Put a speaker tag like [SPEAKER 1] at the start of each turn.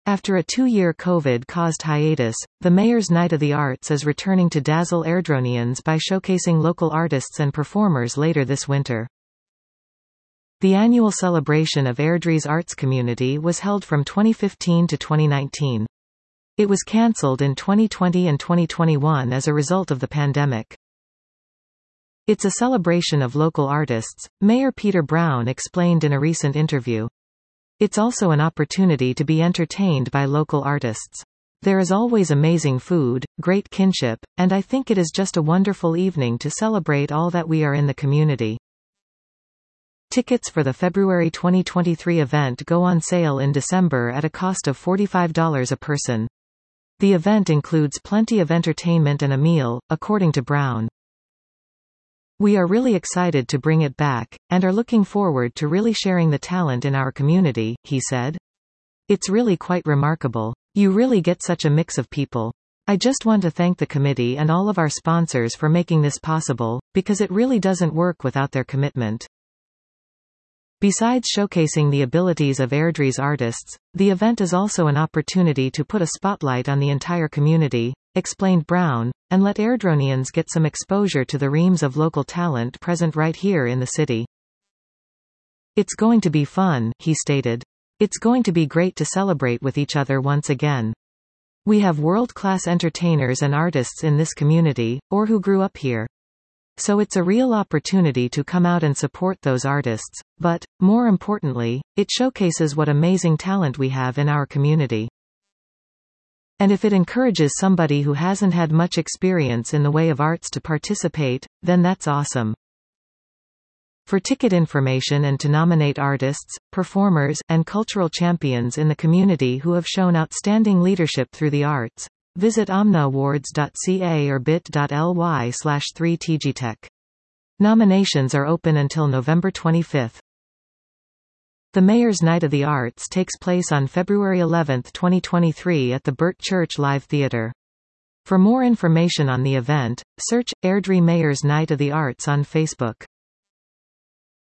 [SPEAKER 1] After a 2-year COVID-caused hiatus, the Mayor's Night of the Arts is returning to dazzle Airdronians by showcasing local artists and performers later this winter. The annual celebration of Airdrie's arts community was held from 2015 to 2019. It was cancelled in 2020 and 2021 as a result of the pandemic. It's a celebration of local artists, Mayor Peter Brown explained in a recent interview. It's also an opportunity to be entertained by local artists. There is always amazing food, great kinship, and I think it is just a wonderful evening to celebrate all that we are in the community. Tickets for the February 2023 event go on sale in December at a cost of $45 a person. The event includes plenty of entertainment and a meal, according to Brown. We are really excited to bring it back, and are looking forward to really sharing the talent in our community, he said. It's really quite remarkable. You really get such a mix of people. I just want to thank the committee and all of our sponsors for making this possible, because it really doesn't work without their commitment. Besides showcasing the abilities of Airdrie's artists, the event is also an opportunity to put a spotlight on the entire community, explained Brown, and let Airdronians get some exposure to the reams of local talent present right here in the city. It's going to be fun, he stated. It's going to be great to celebrate with each other once again. We have world-class entertainers and artists in this community, or who grew up here. So it's a real opportunity to come out and support those artists, but, more importantly, it showcases what amazing talent we have in our community. And if it encourages somebody who hasn't had much experience in the way of arts to participate, then that's awesome. For ticket information and to nominate artists, performers, and cultural champions in the community who have shown outstanding leadership through the arts, visit omnaawards.ca or bit.ly/3tgtech. Nominations are open until November 25. The Mayor's Night of the Arts takes place on February 11, 2023 at the Burt Church Live Theatre. For more information on the event, search Airdrie Mayor's Night of the Arts on Facebook.